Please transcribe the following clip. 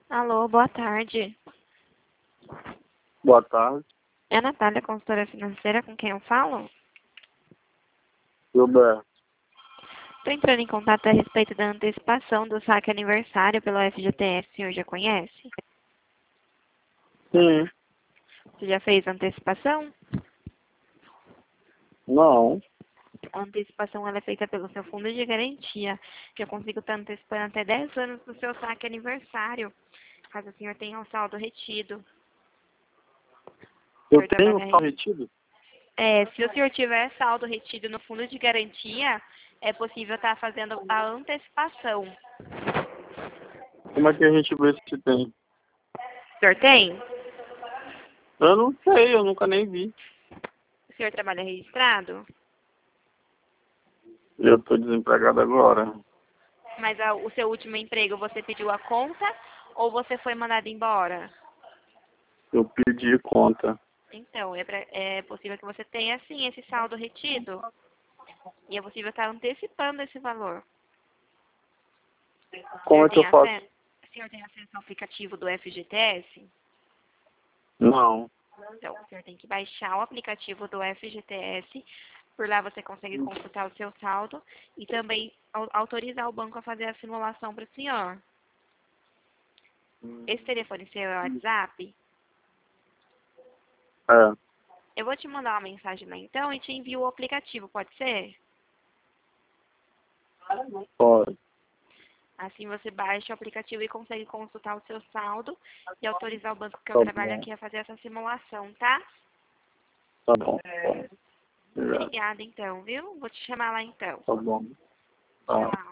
Alô, boa tarde. Boa tarde, É a Natália, consultora financeira, com quem eu falo? Gilberto. Estou entrando em contato a respeito da antecipação do saque aniversário pelo FGTS. O senhor já conhece? Sim, Você já fez a antecipação? não. A antecipação ela é feita pelo seu fundo de garantia, que eu consigo estar antecipando até 10 anos do seu saque aniversário, caso o senhor tenha um saldo retido. O Eu senhor tenho trabalha sal aí? retido? Se o senhor tiver saldo retido no fundo de garantia, é possível estar fazendo a antecipação. Como é que a gente vê se tem? O senhor tem? Eu não sei, eu nunca nem vi. O senhor trabalha registrado? Eu tô desempregado agora. Mas o seu último emprego, você pediu a conta ou você foi mandado embora? Eu pedi conta. Então, é possível que você tenha, sim, esse saldo retido. E é possível estar antecipando esse valor. O Como senhor é que tem eu faço? acesso? O senhor tem acesso ao aplicativo do FGTS? Não. Então, o senhor tem que baixar o aplicativo do FGTS. Por lá você consegue consultar o seu saldo e também autorizar o banco a fazer a simulação para o senhor. Esse telefone seu é o WhatsApp? É, Eu vou te mandar uma mensagem lá então e te envio o aplicativo, pode ser? pode. Assim você baixa o aplicativo e consegue consultar o seu saldo e autorizar o banco que eu Tá trabalho bom. aqui a fazer essa simulação, tá? Tá bom. Pode. Obrigado. Obrigada então, viu? Vou te chamar lá então. Tá bom. Tá.